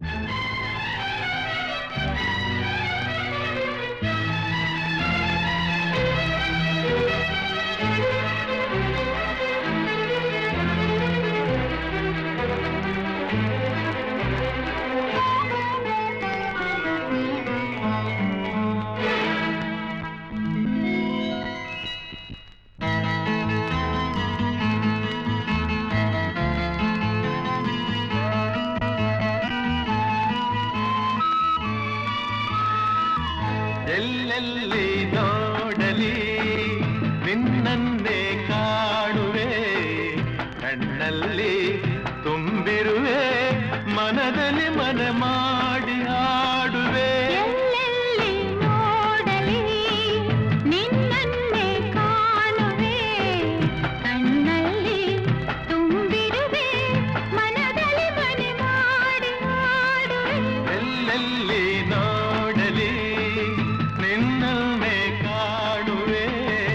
ಎಲ್ಲೆಲ್ಲಿ ನೋಡಲಿ ನಿನ್ನನ್ನೇ ಕಾಣುವೆ, ಕಣ್ಣಲ್ಲಿ ತುಂಬಿರುವೆ, ಮನದಲ್ಲಿ ಮನೆ ಮಾಡಿ ಹಾಡುವೆ. ಎಲ್ಲೆಲ್ಲಿ ನೋಡಲಿ ನಿನ್ನನ್ನೇ ಕಾಣುವೆ, ಕಣ್ಣಲ್ಲಿ ತುಂಬಿರುವೆ, ಮನದಲ್ಲಿ ಮನೆ ಮಾಡಿ ಹಾಡುವೆ. ಎಲ್ಲೆಲ್ಲಿ ನೋಡಲಿ ನಿನ್ನನ್ನೇ ಕಾಣುವೆ.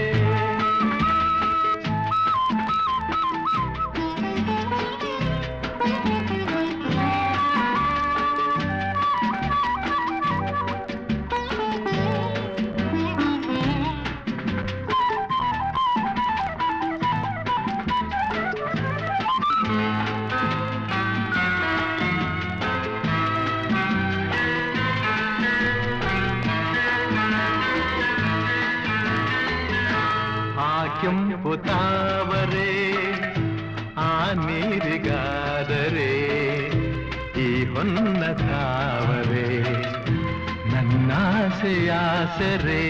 ಕೆಂಪು ತಾವರೆ ಆ ನೀರಿಗಾದರೆ ಈ ಹೊನ್ನ ತಾವರೆ ನನ್ನಾಸೆಯಾಸರೆ.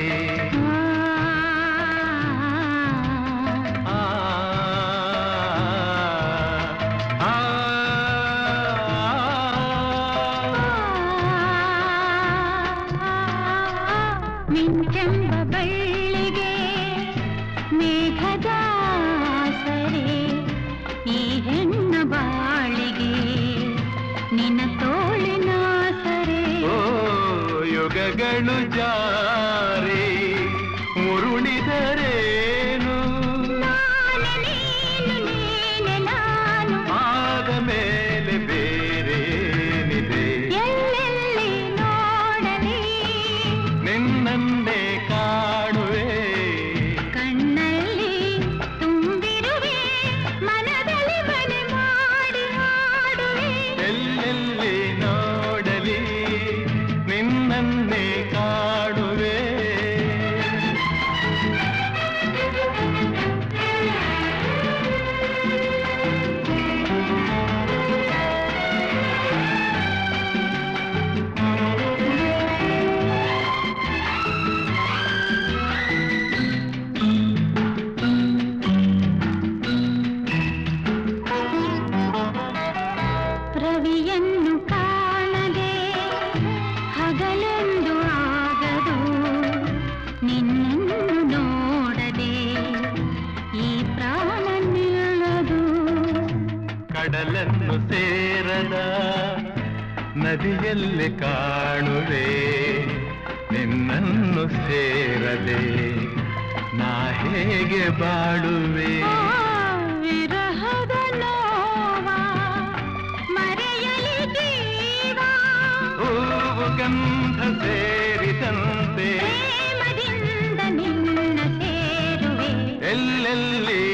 ಮಿಂಚೆಂಬ ಬಳ್ಳಿಗೆ ಮೇಘದ ಸರೆ, ಈ ಹೆಣ್ಣ ಬಾಳಿಗೆ ನಿನ್ನ ತೋಳಿನ ಸರೆ. ಓ ಯುಗಗಳು ಜಾರಿ ಉರುಳಿದರೇನು, ನಾನು ನೀನು ನೀನೆ ನಾನು, ಆದ ಮೇಲೆ ಬೇರೇನಿದೆ. ಎಲ್ಲೆಲ್ಲಿ ನೋಡಲಿ ನಿನ್ನನ್ನೇ ಕಾಣುವೆ, ಕಣ್ಣಲ್ಲಿ ತುಂಬಿರುವೆ, ಮನದಲ್ಲಿ ಮನೆ ಮಾಡಿ ಹಾಡುವೆ. ಎಲ್ಲೆಲ್ಲಿ ನೋಡಲಿ ನಿನ್ನನ್ನೇ ಕಾಣುವೆ. ರವಿಯನ್ನು ಕಾಣದೆ ಹಗಲೆಂದು ಆಗದು, ನಿನ್ನನ್ನು ನೋಡದೆ ಈ ಪ್ರಾಣ ನಿಲ್ಲದು. ಕಡಲನ್ನು ಸೇರದ ನದಿಯಲ್ಲಿ ಕಾಣುವೆ, ನಿನ್ನನ್ನು ಸೇರದೆ ನಾ ಹೇಗೆ ಬಾಳುವೆ. ವಿರಹದ ನೋವ ಮರೆಯಲಿ ಜೀವ, ಹೂವು ಗಂಧ ಸೇರಿದಂತೆ ಪ್ರೇಮದಿಂದ ನಿನ್ನ ಸೇರುವೆ. ಎಲ್ಲೆಲ್ಲಿ